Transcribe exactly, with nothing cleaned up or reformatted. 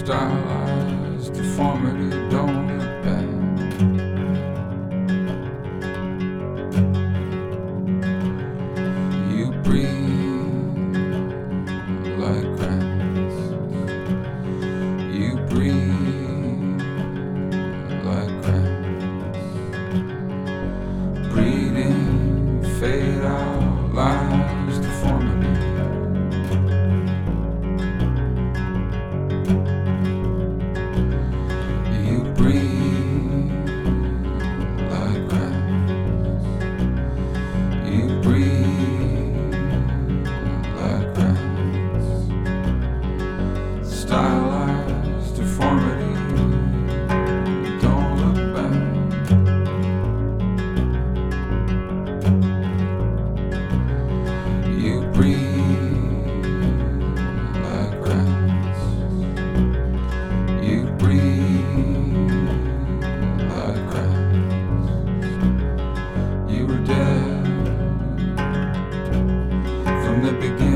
stylized deformity, don't look back. You breathe like grass. You breathe like grass. Breathing, fade out, lies deformity. You breathe like grass. You breathe like grass. Stylized deformity, don't look back. You breathe like grass. You breathe like grass. You were dead from the beginning.